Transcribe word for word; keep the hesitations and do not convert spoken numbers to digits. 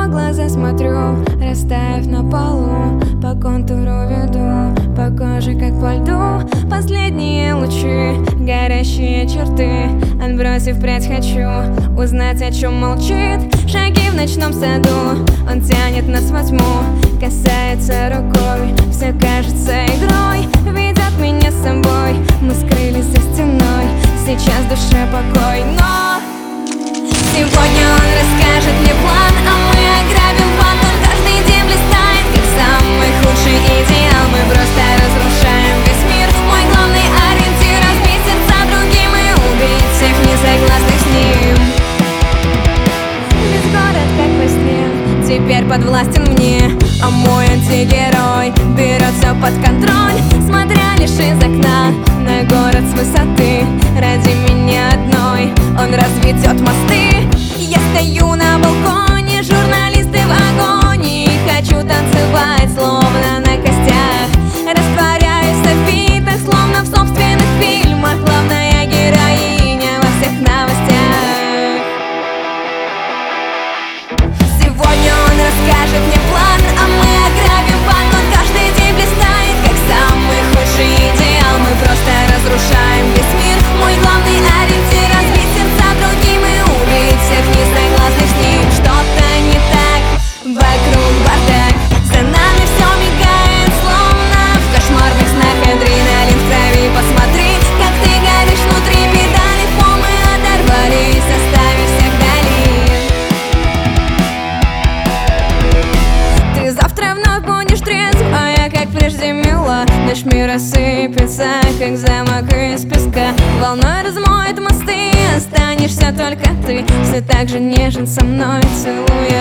его глаза смотрю, растаяв на полу, по контуру веду, по коже как по льду. Последние лучи, горящие черты, отбросив прядь, хочу узнать, о чем молчит. Шаги в ночном саду, он тянет нас во тьму, касается рукой, все кажется игрой. Ведет меня с собой, мы скрылись за стеной, сейчас в душе покой. Но сегодня он расскажет мне план, а мы ограбим банк. Он каждый день блистает, как самый худший идеал. Мы просто разрушаем весь мир. Мой главный ориентир — разбить сердца другим и убить всех несогласных с ним. Весь город как во сне теперь подвластен мне, а мой антигерой берет все под контроль, смотря лишь из окна на город с высоты. Ради меня одной он разведет мосты. Я стою на балконе, журналисты в агонии, хочу танцевать, словно на костях. Растворяюсь в софитах, словно в собственных фильмах, главная героиня во всех новостях. Сегодня он расскажет мне план, а мы ограбим банк. Он каждый день блистает, как самый худший идеал. Мы просто разрушаем весь мир. Мой главный ориентир — разбить сердца другим и убить всех несогласных с ним. Что-то не так, вокруг бардак, за нами все мигает, словно в кошмарных снах. Адреналин в крови, посмотри, как ты горишь внутри. Педали в пол мы оторвались, оставив всех вдали. Ты завтра вновь будешь трезвая, как прежде мила. Наш мир рассыпется, как замок из песка. Волной размоет мосты, останешься только ты. Все так же нежен со мной, целуя